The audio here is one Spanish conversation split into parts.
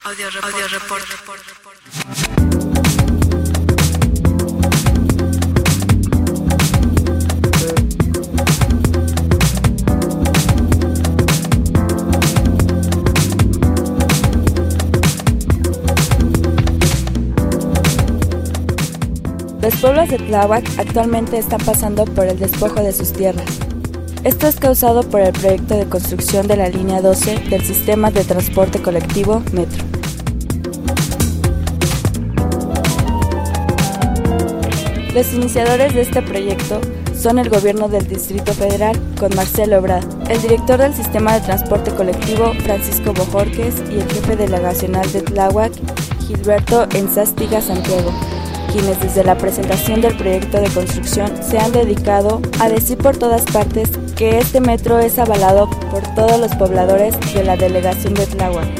Audio report. Los pueblos de Tláhuac actualmente están pasando por el despojo de sus tierras. Esto es causado por el proyecto de construcción de la línea 12 del sistema de transporte colectivo Metro. Los iniciadores de este proyecto son el gobierno del Distrito Federal, con Marcelo Ebrard, el director del sistema de transporte colectivo, Francisco Bojorquez, y el jefe delegacional de Tláhuac, Gilberto Enzástiga Santiago, quienes desde la presentación del proyecto de construcción se han dedicado a decir por todas partes que este metro es avalado por todos los pobladores de la delegación de Tláhuac.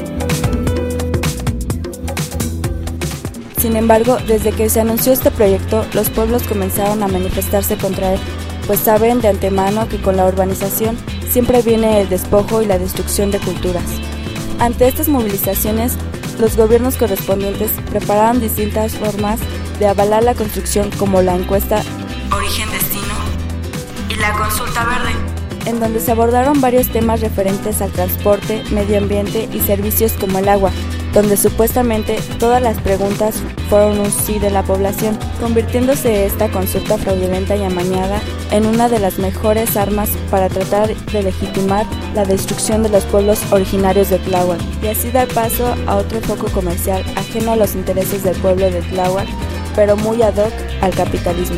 Sin embargo, desde que se anunció este proyecto, los pueblos comenzaron a manifestarse contra él, pues saben de antemano que con la urbanización siempre viene el despojo y la destrucción de culturas. Ante estas movilizaciones, los gobiernos correspondientes prepararon distintas formas de avalar la construcción, como la encuesta Origen-Destino y la consulta verde, en donde se abordaron varios temas referentes al transporte, medio ambiente y servicios como el agua, donde supuestamente todas las preguntas fueron un sí de la población, convirtiéndose esta consulta fraudulenta y amañada en una de las mejores armas para tratar de legitimar la destrucción de los pueblos originarios de Tláhuac y así dar paso a otro foco comercial ajeno a los intereses del pueblo de Tláhuac, pero muy ad hoc al capitalismo.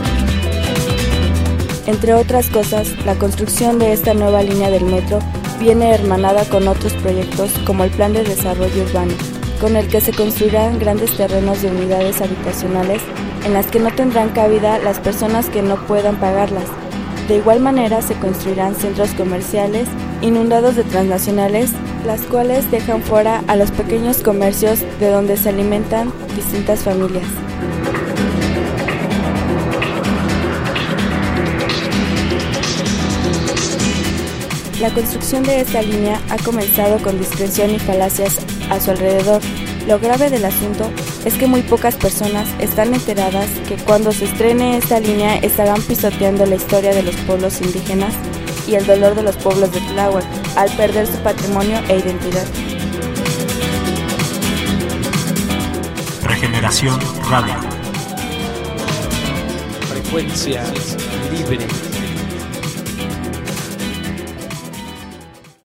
Entre otras cosas, la construcción de esta nueva línea del metro viene hermanada con otros proyectos como el Plan de Desarrollo Urbano, con el que se construirán grandes terrenos de unidades habitacionales en las que no tendrán cabida las personas que no puedan pagarlas. De igual manera se construirán centros comerciales inundados de transnacionales, las cuales dejan fuera a los pequeños comercios de donde se alimentan distintas familias. La construcción de esta línea ha comenzado con discreción y falacias a su alrededor. Lo grave del asunto es que muy pocas personas están enteradas que cuando se estrene esta línea estarán pisoteando la historia de los pueblos indígenas y el dolor de los pueblos de Tláhuac al perder su patrimonio e identidad. Regeneración Radio. Frecuencia libre.